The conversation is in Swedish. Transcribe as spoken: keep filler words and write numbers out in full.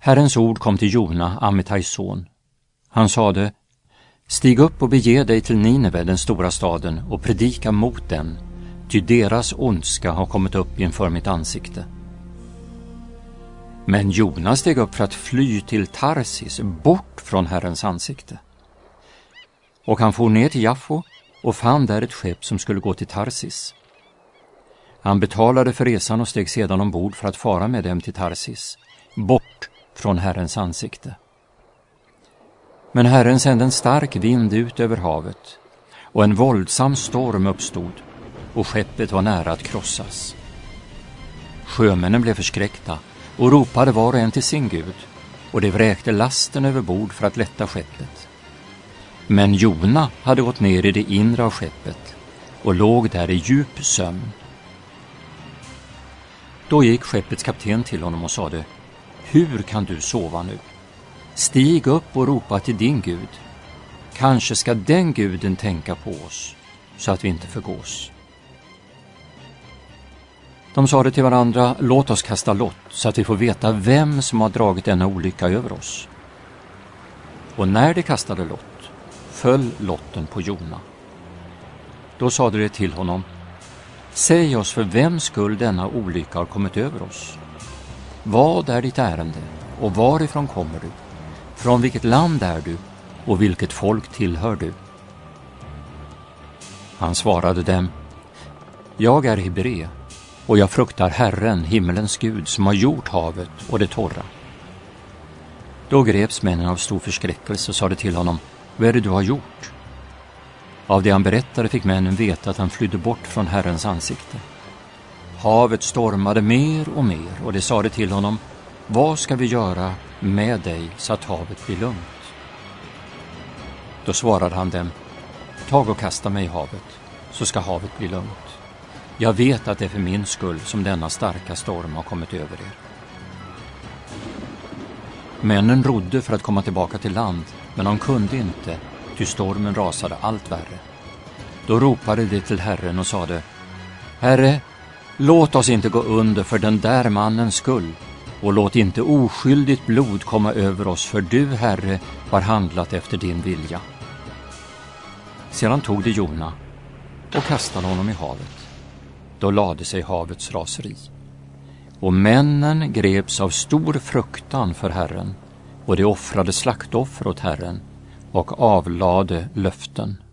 Herrens ord kom till Jona, Amittais son. Han sade: Stig upp och bege dig till Nineve, den stora staden, och predika mot den, ty deras ondska har kommit upp inför mitt ansikte. Men Jona steg upp för att fly till Tarsis, bort från Herrens ansikte. Och han for ner till Jaffo och fann där ett skepp som skulle gå till Tarsis. Han betalade för resan och steg sedan ombord för att fara med dem till Tarsis, bort från Herrens ansikte. Men Herren sände en stark vind ut över havet, och en våldsam storm uppstod, och skeppet var nära att krossas. Sjömännen blev förskräckta och ropade var och en till sin Gud, och de vräkte lasten över bord för att lätta skeppet. Men Jona hade gått ner i det inre av skeppet och låg där i djup sömn. Då gick skeppets kapten till honom och sade: Hur kan du sova nu? Stig upp och ropa till din Gud. Kanske ska den guden tänka på oss, så att vi inte förgås. De sade till varandra: Låt oss kasta lott, så att vi får veta vem som har dragit denna olycka över oss. Och när de kastade lott, föll lotten på Jona. Då sade de till honom: Säg oss för vems skull denna olycka har kommit över oss. Vad är ditt ärende, och varifrån kommer du? Från vilket land är du, och vilket folk tillhör du? Han svarade dem: Jag är hebre, och jag fruktar Herren, himmelens Gud, som har gjort havet och det torra. Då greps männen av stor förskräckelse och sade till honom: Vad är det du har gjort? Av det han berättade fick männen veta att han flydde bort från Herrens ansikte. Havet stormade mer och mer, och det sade till honom: Vad ska vi göra med dig så att havet blir lugnt? Då svarade han dem: Tag och kasta mig i havet, så ska havet bli lugnt. Jag vet att det är för min skull som denna starka storm har kommit över er. Männen rodde för att komma tillbaka till land, men de kunde inte, ty stormen rasade allt värre. Då ropade de till Herren och sade: Herre, låt oss inte gå under för den där mannens skull, och låt inte oskyldigt blod komma över oss, för du, Herre, har handlat efter din vilja. Sedan tog de Jona och kastade honom i havet. Då lade sig havets raseri. Och männen greps av stor fruktan för Herren, och de offrade slaktoffer åt Herren och avlade löften.